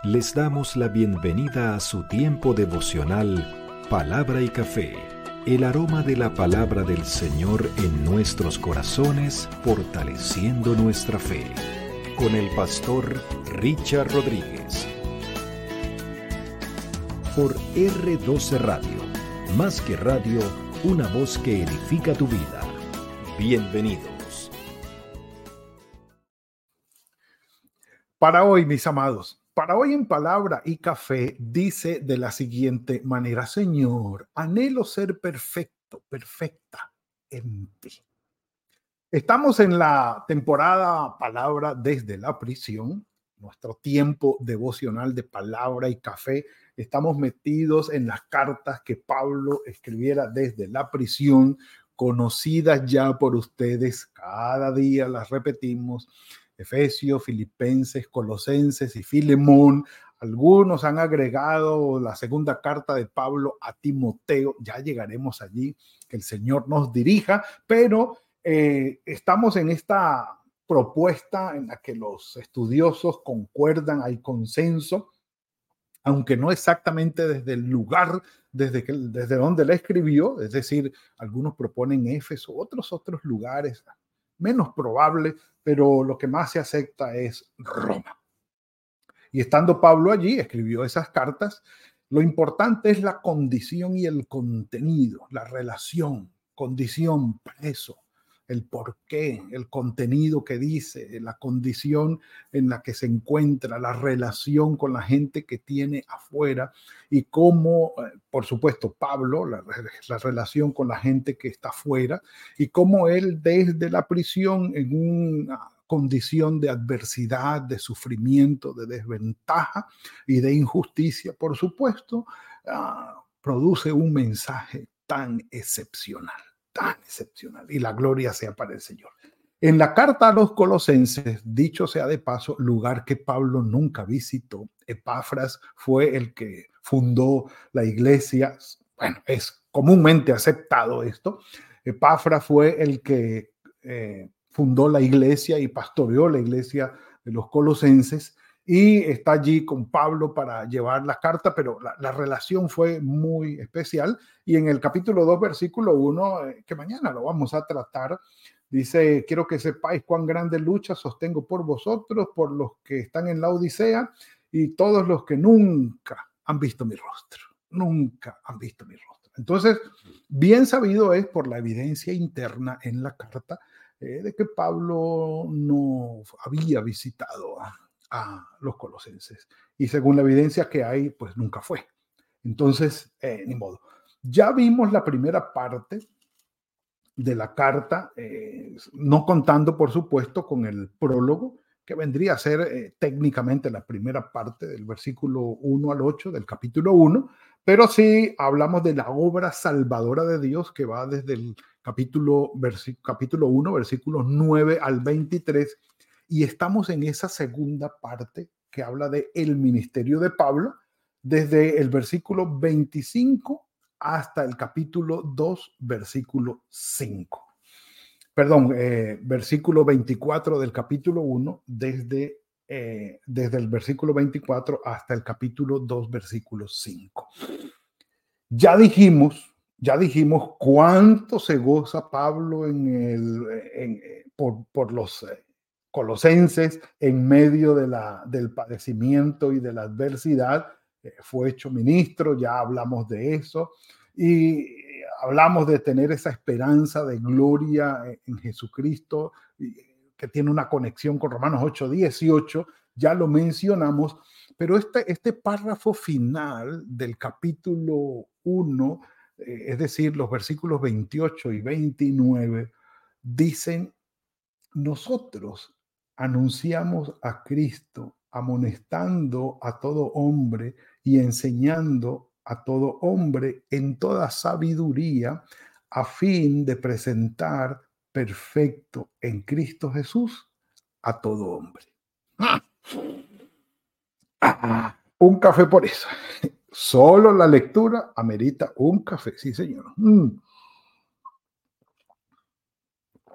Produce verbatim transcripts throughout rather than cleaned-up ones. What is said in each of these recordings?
Les damos la bienvenida a su tiempo devocional Palabra y Café, el aroma de la palabra del Señor en nuestros corazones, fortaleciendo nuestra fe. Con el pastor Richard Rodríguez. Por erre doce Radio, más que radio, una voz que edifica tu vida. Bienvenidos. Para hoy, mis amados, para hoy en Palabra y Café dice de la siguiente manera: Señor, anhelo ser perfecto, perfecta en ti. Estamos en la temporada Palabra desde la prisión, nuestro tiempo devocional de Palabra y Café. Estamos metidos en las cartas que Pablo escribiera desde la prisión, conocidas ya por ustedes, cada día las repetimos: Efesios, Filipenses, Colosenses y Filemón. Algunos han agregado la segunda carta de Pablo a Timoteo. Ya llegaremos allí, que el Señor nos dirija, pero eh, estamos en esta propuesta en la que los estudiosos concuerdan, hay consenso, aunque no exactamente desde el lugar desde, que, desde donde la escribió, es decir, algunos proponen Éfeso, otros otros lugares, menos probable, pero lo que más se acepta es Roma. Y estando Pablo allí, escribió esas cartas. Lo importante es la condición y el contenido, la relación, condición, preso, el porqué, el contenido que dice, la condición en la que se encuentra, la relación con la gente que tiene afuera y cómo, por supuesto, Pablo, la, la relación con la gente que está afuera y cómo él desde la prisión en una condición de adversidad, de sufrimiento, de desventaja y de injusticia, por supuesto, uh, produce un mensaje tan excepcional. tan excepcional, y la gloria sea para el Señor. En la carta a los Colosenses, dicho sea de paso, lugar que Pablo nunca visitó, Epafras fue el que fundó la iglesia. Bueno, es comúnmente aceptado esto. Epafras fue el que eh, fundó la iglesia y pastoreó la iglesia de los Colosenses, y está allí con Pablo para llevar la carta, pero la, la relación fue muy especial. Y en el capítulo dos, versículo uno, eh, que mañana lo vamos a tratar, dice: quiero que sepáis cuán grande lucha sostengo por vosotros, por los que están en la Odisea y todos los que nunca han visto mi rostro, nunca han visto mi rostro. Entonces, bien sabido es por la evidencia interna en la carta eh, de que Pablo no había visitado a a los colosenses, y según la evidencia que hay, pues nunca fue. Entonces, eh, ni modo. Ya vimos la primera parte de la carta, eh, no contando, por supuesto, con el prólogo, que vendría a ser eh, técnicamente la primera parte del versículo uno al ocho del capítulo uno, pero sí hablamos de la obra salvadora de Dios que va desde el capítulo, capítulo uno, versículos nueve al veintitrés, y estamos en esa segunda parte que habla de el ministerio de Pablo, desde el versículo veinticinco hasta el capítulo dos, versículo cinco. Perdón, eh, versículo veinticuatro del capítulo uno, desde, eh, desde el versículo veinticuatro hasta el capítulo dos, versículo cinco. Ya dijimos, ya dijimos cuánto se goza Pablo en el, en, por, por los eh, colosenses en medio de la, del padecimiento y de la adversidad. Eh, fue hecho ministro, ya hablamos de eso, y hablamos de tener esa esperanza de gloria en Jesucristo, que tiene una conexión con Romanos ocho dieciocho, ya lo mencionamos, pero este, este párrafo final del capítulo uno, eh, es decir, los versículos veintiocho y veintinueve, dicen: nosotros anunciamos a Cristo, amonestando a todo hombre y enseñando a todo hombre en toda sabiduría, a fin de presentar perfecto en Cristo Jesús a todo hombre. Ah, un café por eso. Solo la lectura amerita un café, sí, señor. Mm.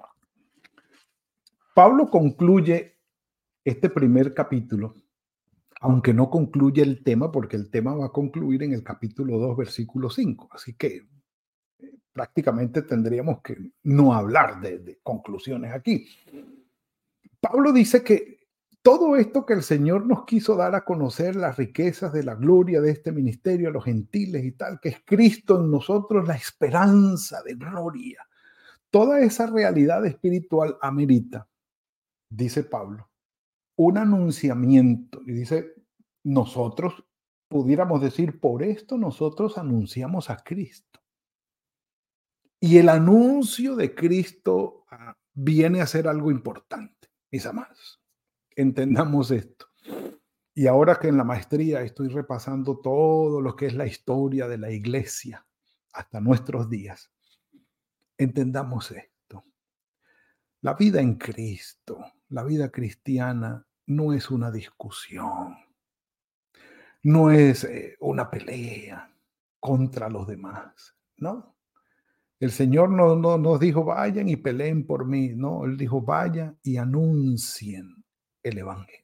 Pablo concluye este primer capítulo aunque no concluye el tema, porque el tema va a concluir en el capítulo dos, versículo cinco. Así que eh, prácticamente tendríamos que no hablar de, de conclusiones aquí. Pablo dice que todo esto que el Señor nos quiso dar a conocer, las riquezas de la gloria de este ministerio a los gentiles y tal, que es Cristo en nosotros, la esperanza de gloria. Toda esa realidad espiritual amerita, dice Pablo, un anunciamiento. Y dice, nosotros pudiéramos decir, por esto nosotros anunciamos a Cristo. Y el anuncio de Cristo ah, viene a ser algo importante, mis amados. Entendamos esto. Y ahora que en la maestría estoy repasando todo lo que es la historia de la iglesia hasta nuestros días, entendamos esto. La vida en Cristo, la vida cristiana, no es una discusión, no es eh, una pelea contra los demás, ¿no? El Señor no, no nos dijo, vayan y peleen por mí, no, Él dijo, vayan y anuncien el Evangelio.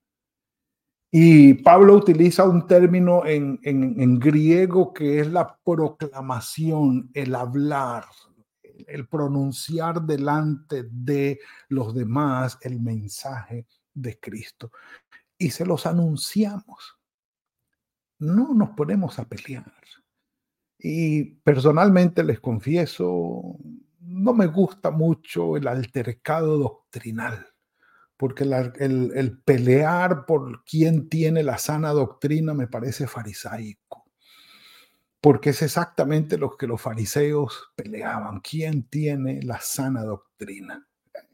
Y Pablo utiliza un término en, en, en griego que es la proclamación, el hablar, el pronunciar delante de los demás el mensaje de Cristo. Y se los anunciamos. No nos ponemos a pelear. Y personalmente les confieso, no me gusta mucho el altercado doctrinal, porque la, el, el pelear por quién tiene la sana doctrina me parece farisaico, porque es exactamente lo que los fariseos peleaban, quién tiene la sana doctrina.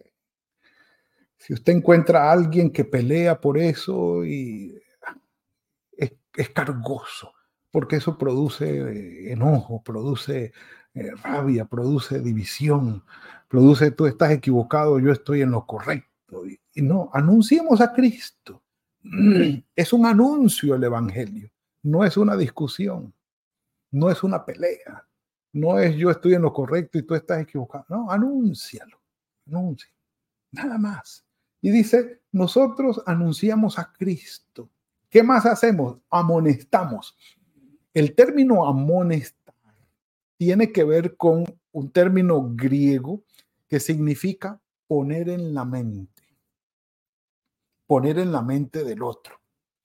Si usted encuentra a alguien que pelea por eso, y es, es cargoso, porque eso produce eh, enojo, produce eh, rabia, produce división, produce tú estás equivocado, yo estoy en lo correcto. Y, y no, anunciemos a Cristo. Es un anuncio el Evangelio, no es una discusión, no es una pelea, no es yo estoy en lo correcto y tú estás equivocado. No, anúncialo, anuncia, nada más. Y dice, nosotros anunciamos a Cristo. ¿Qué más hacemos? Amonestamos. El término amonestar tiene que ver con un término griego que significa poner en la mente, poner en la mente del otro.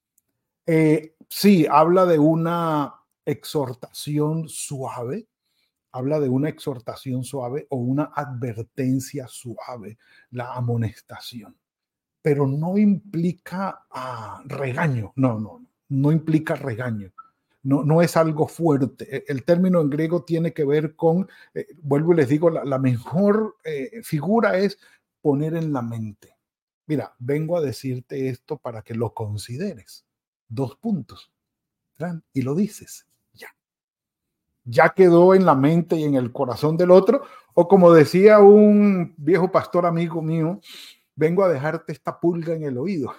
Eh, sí, habla de una exhortación suave, habla de una exhortación suave o una advertencia suave, la amonestación, pero no implica ah, regaño, no, no, no, no implica regaño. No, no es algo fuerte. El término en griego tiene que ver con, eh, vuelvo y les digo, la, la mejor eh, figura es poner en la mente. Mira, vengo a decirte esto para que lo consideres. Dos puntos. Y lo dices. Ya. Ya quedó en la mente y en el corazón del otro. O como decía un viejo pastor amigo mío, vengo a dejarte esta pulga en el oído.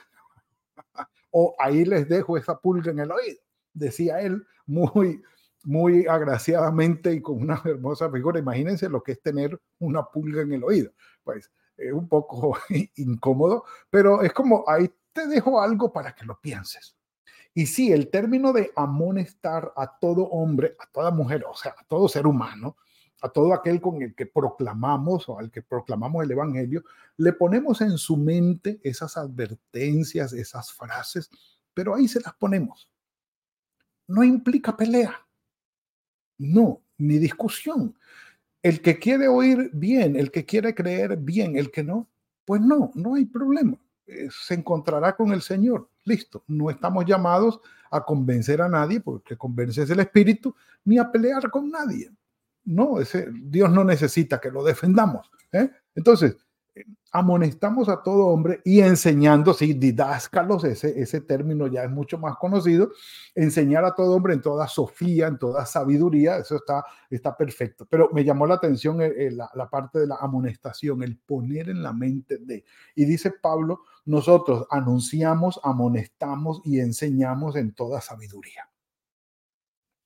O ahí les dejo esa pulga en el oído. Decía él muy, muy agraciadamente y con una hermosa figura. Imagínense lo que es tener una pulga en el oído. Pues es un poco incómodo, pero es como ahí te dejo algo para que lo pienses. Y sí, el término de amonestar a todo hombre, a toda mujer, o sea, a todo ser humano, a todo aquel con el que proclamamos o al que proclamamos el Evangelio, le ponemos en su mente esas advertencias, esas frases, pero ahí se las ponemos. No implica pelea, no, ni discusión. El que quiere oír bien, el que quiere creer bien, el que no, pues no, no hay problema. Eh, se encontrará con el Señor. Listo, no estamos llamados a convencer a nadie, porque convencer es el Espíritu, ni a pelear con nadie. No, ese, Dios no necesita que lo defendamos. ¿eh? Entonces, eh, amonestamos a todo hombre y enseñando, sí, didáscalos, ese, ese término ya es mucho más conocido, enseñar a todo hombre en toda sofía, en toda sabiduría, eso está, está perfecto. Pero me llamó la atención eh, eh, la, la parte de la amonestación, el poner en la mente de, y dice Pablo, nosotros anunciamos, amonestamos y enseñamos en toda sabiduría.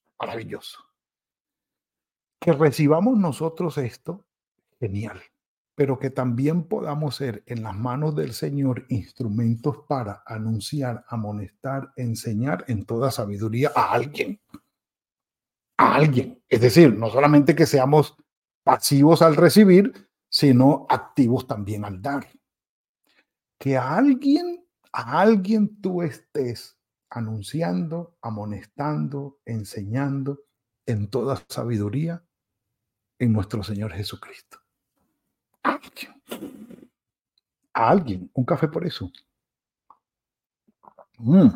Maravilloso. Que recibamos nosotros esto, genial. pero que también podamos ser en las manos del Señor instrumentos para anunciar, amonestar, enseñar en toda sabiduría a alguien. A alguien. Es decir, no solamente que seamos pasivos al recibir, sino activos también al dar. Que a alguien, a alguien tú estés anunciando, amonestando, enseñando en toda sabiduría en nuestro Señor Jesucristo. A alguien. A alguien. Un café por eso. Mm.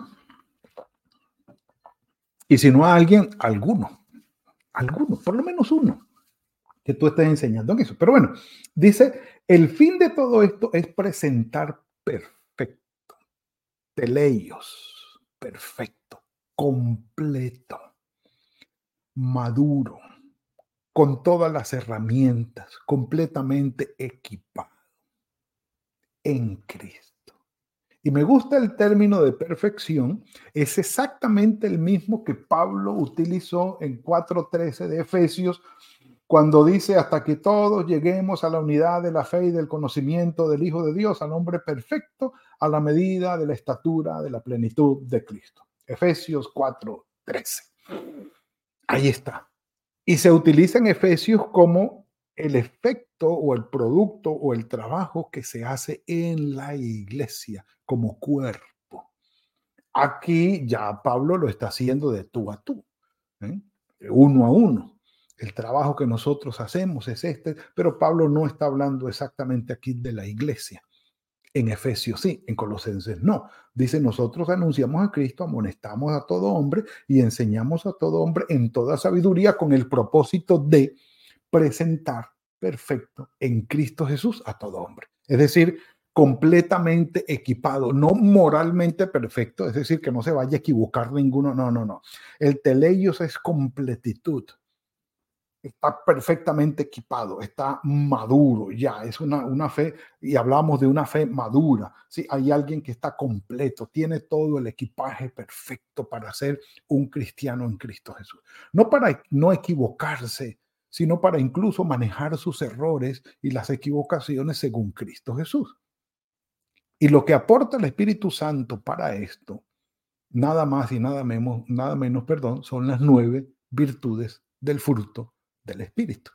Y si no a alguien, alguno. Alguno, por lo menos uno, que tú estés enseñando en eso. Pero bueno, dice, el fin de todo esto es presentar perfecto, teleios, perfecto, completo, maduro, con todas las herramientas, completamente equipado en Cristo. Y me gusta el término de perfección, es exactamente el mismo que Pablo utilizó en cuatro trece de Efesios, cuando dice hasta que todos lleguemos a la unidad de la fe y del conocimiento del Hijo de Dios, al hombre perfecto, a la medida de la estatura de la plenitud de Cristo. Efesios cuatro trece. Ahí está. Y se utiliza en Efesios como el efecto o el producto o el trabajo que se hace en la iglesia como cuerpo. Aquí ya Pablo lo está haciendo de tú a tú, ¿eh? Uno a uno. El trabajo que nosotros hacemos es este, pero Pablo no está hablando exactamente aquí de la iglesia. En Efesios sí, en Colosenses no. Dice, nosotros anunciamos a Cristo, amonestamos a todo hombre y enseñamos a todo hombre en toda sabiduría con el propósito de presentar perfecto en Cristo Jesús a todo hombre. Es decir, completamente equipado, no moralmente perfecto, es decir, que no se vaya a equivocar ninguno, no, no, no. El teleios es completitud. Está perfectamente equipado, está maduro ya, es una, una fe, y hablamos de una fe madura, ¿sí? Hay alguien que está completo, tiene todo el equipaje perfecto para ser un cristiano en Cristo Jesús. No para no equivocarse, sino para incluso manejar sus errores y las equivocaciones según Cristo Jesús. Y lo que aporta el Espíritu Santo para esto, nada más y nada menos, nada menos, perdón, son las nueve virtudes del fruto del Espíritu.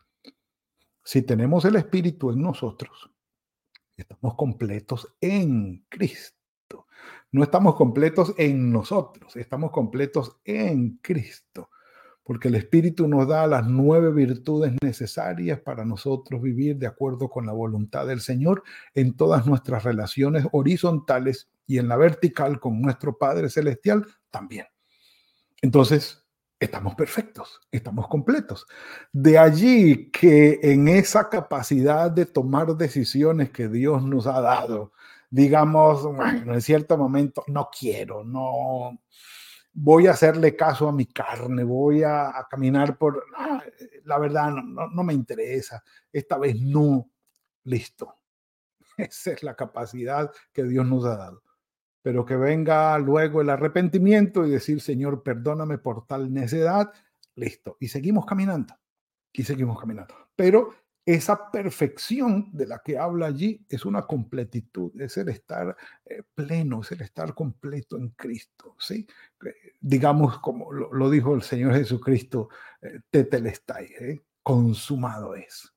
Si tenemos el Espíritu en nosotros, estamos completos en Cristo. No estamos completos en nosotros, estamos completos en Cristo, porque el Espíritu nos da las nueve virtudes necesarias para nosotros vivir de acuerdo con la voluntad del Señor en todas nuestras relaciones horizontales y en la vertical con nuestro Padre Celestial también. Entonces, estamos perfectos, estamos completos. De allí que en esa capacidad de tomar decisiones que Dios nos ha dado, digamos, bueno, en cierto momento, no quiero, no voy a hacerle caso a mi carne, voy a, a caminar por, ah, la verdad, no, no, no me interesa, esta vez no, listo. Esa es la capacidad que Dios nos ha dado. Pero que venga luego el arrepentimiento y decir, Señor, perdóname por tal necedad, listo. Y seguimos caminando, y seguimos caminando. Pero esa perfección de la que habla allí es una completitud, es el estar eh, pleno, es el estar completo en Cristo, ¿sí? Eh, digamos, como lo, lo dijo el Señor Jesucristo, eh, tetelestai, ¿eh? Consumado es.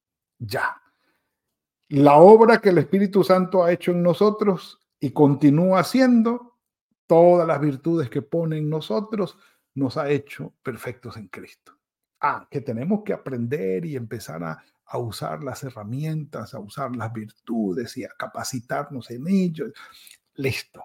Ya. La obra que el Espíritu Santo ha hecho en nosotros y continúa haciendo, todas las virtudes que pone en nosotros, nos ha hecho perfectos en Cristo. Ah, que tenemos que aprender y empezar a, a usar las herramientas, a usar las virtudes y a capacitarnos en ello. Listo.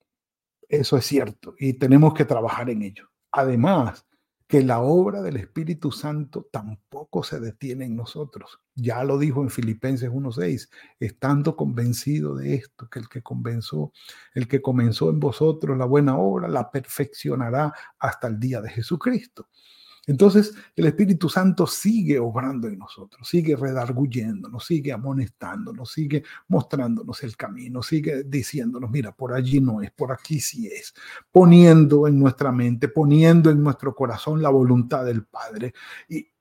Eso es cierto y tenemos que trabajar en ello. Además, que la obra del Espíritu Santo tampoco se detiene en nosotros. Ya lo dijo en Filipenses uno seis, estando convencido de esto, que el que comenzó, el que comenzó en vosotros la buena obra, la perfeccionará hasta el día de Jesucristo. Entonces, el Espíritu Santo sigue obrando en nosotros, sigue redarguyéndonos, sigue amonestándonos, sigue mostrándonos el camino, sigue diciéndonos, mira, por allí no es, por aquí sí es, poniendo en nuestra mente, poniendo en nuestro corazón la voluntad del Padre. Y,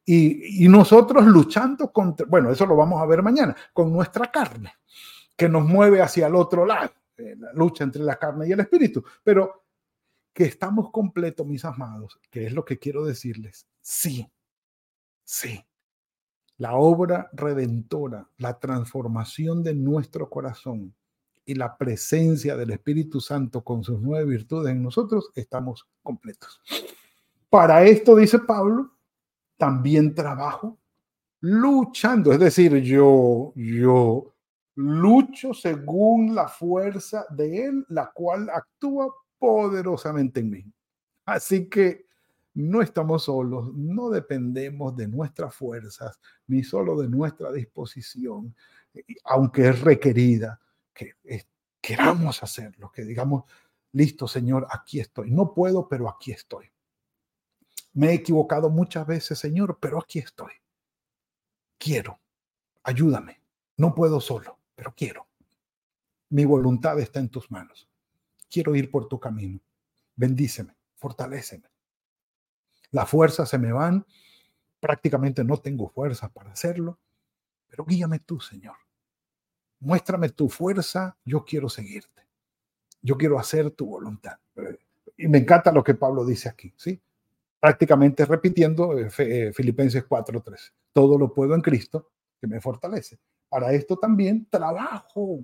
Y, y nosotros luchando contra, bueno, eso lo vamos a ver mañana, con nuestra carne, que nos mueve hacia el otro lado, eh, la lucha entre la carne y el espíritu. Pero que estamos completos, mis amados, que es lo que quiero decirles. Sí, sí. La obra redentora, la transformación de nuestro corazón y la presencia del Espíritu Santo con sus nueve virtudes en nosotros, estamos completos. Para esto, dice Pablo, también trabajo luchando. Es decir, yo, yo lucho según la fuerza de Él, la cual actúa poderosamente en mí. Así que no estamos solos, no dependemos de nuestras fuerzas, ni solo de nuestra disposición, aunque es requerida, que es, queramos hacerlo, que digamos, listo, Señor, aquí estoy. No puedo, pero aquí estoy. Me he equivocado muchas veces, Señor, pero aquí estoy. Quiero, ayúdame. No puedo solo, pero quiero. Mi voluntad está en tus manos. Quiero ir por tu camino. Bendíceme, fortaléceme. Las fuerzas se me van. Prácticamente no tengo fuerzas para hacerlo, pero guíame tú, Señor. Muéstrame tu fuerza. Yo quiero seguirte. Yo quiero hacer tu voluntad. Y me encanta lo que Pablo dice aquí, ¿sí? Prácticamente repitiendo eh, Filipenses cuatro tres. Todo lo puedo en Cristo que me fortalece. Para esto también trabajo.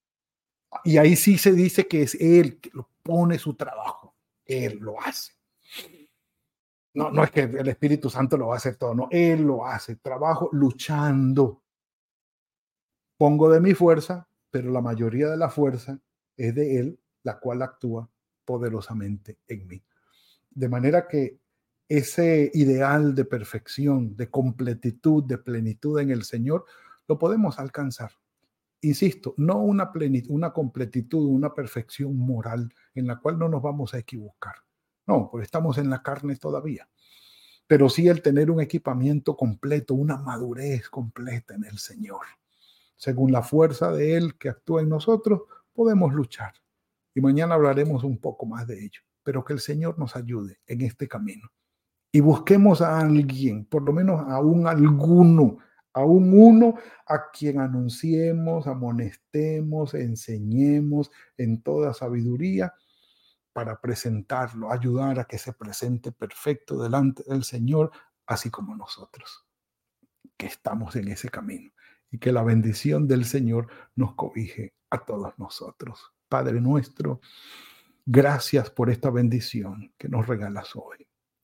Y ahí sí se dice que es Él que lo pone su trabajo. Él lo hace. No, no es que el Espíritu Santo lo va a hacer todo, no. Él lo hace. Trabajo luchando. Pongo de mi fuerza, pero la mayoría de la fuerza es de Él, la cual actúa poderosamente en mí. De manera que ese ideal de perfección, de completitud, de plenitud en el Señor, lo podemos alcanzar. Insisto, no una plenitud, una completitud, una perfección moral en la cual no nos vamos a equivocar. No, porque estamos en la carne todavía. Pero sí el tener un equipamiento completo, una madurez completa en el Señor. Según la fuerza de Él que actúa en nosotros, podemos luchar. Y mañana hablaremos un poco más de ello. Pero que el Señor nos ayude en este camino. Y busquemos a alguien, por lo menos a un alguno, a un uno a quien anunciemos, amonestemos, enseñemos en toda sabiduría para presentarlo, ayudar a que se presente perfecto delante del Señor, así como nosotros, que estamos en ese camino. Y que la bendición del Señor nos cobije a todos nosotros. Padre nuestro, gracias por esta bendición que nos regalas hoy.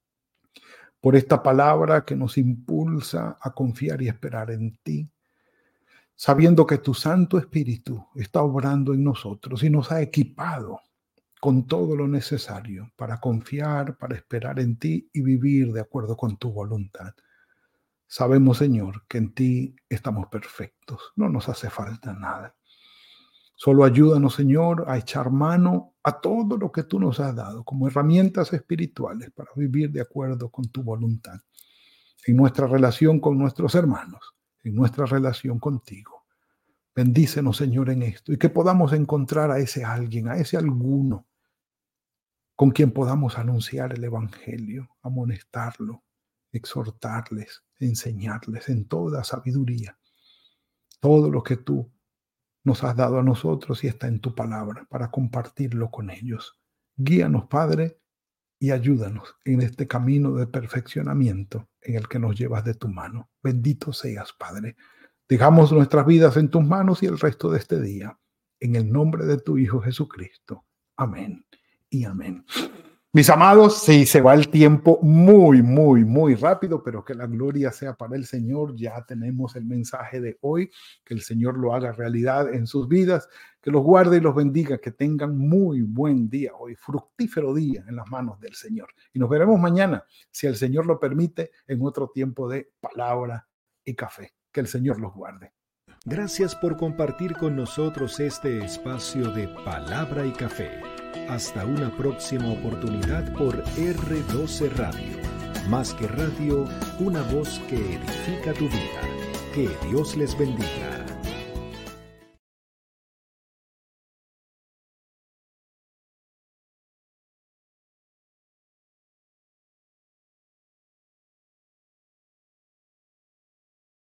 Por esta palabra que nos impulsa a confiar y esperar en ti, sabiendo que tu Santo Espíritu está obrando en nosotros y nos ha equipado con todo lo necesario para confiar, para esperar en ti y vivir de acuerdo con tu voluntad. Sabemos, Señor, que en ti estamos perfectos, no nos hace falta nada. Solo ayúdanos, Señor, a echar mano a todo lo que tú nos has dado como herramientas espirituales para vivir de acuerdo con tu voluntad. En nuestra relación con nuestros hermanos, en nuestra relación contigo. Bendícenos, Señor, en esto y que podamos encontrar a ese alguien, a ese alguno con quien podamos anunciar el evangelio, amonestarlo, exhortarles, enseñarles en toda sabiduría. Todo lo que tú nos has dado a nosotros y está en tu palabra para compartirlo con ellos. Guíanos, Padre, y ayúdanos en este camino de perfeccionamiento en el que nos llevas de tu mano. Bendito seas, Padre. Dejamos nuestras vidas en tus manos y el resto de este día. En el nombre de tu Hijo Jesucristo. Amén y amén. Mis amados, sí, se va el tiempo muy, muy, muy rápido, pero que la gloria sea para el Señor. Ya tenemos el mensaje de hoy, que el Señor lo haga realidad en sus vidas, que los guarde y los bendiga, que tengan muy buen día hoy, fructífero día en las manos del Señor. Y nos veremos mañana, si el Señor lo permite, en otro tiempo de palabra y café. Que el Señor los guarde. Gracias por compartir con nosotros este espacio de palabra y café. Hasta una próxima oportunidad por erre doce Radio. Más que radio, una voz que edifica tu vida. Que Dios les bendiga.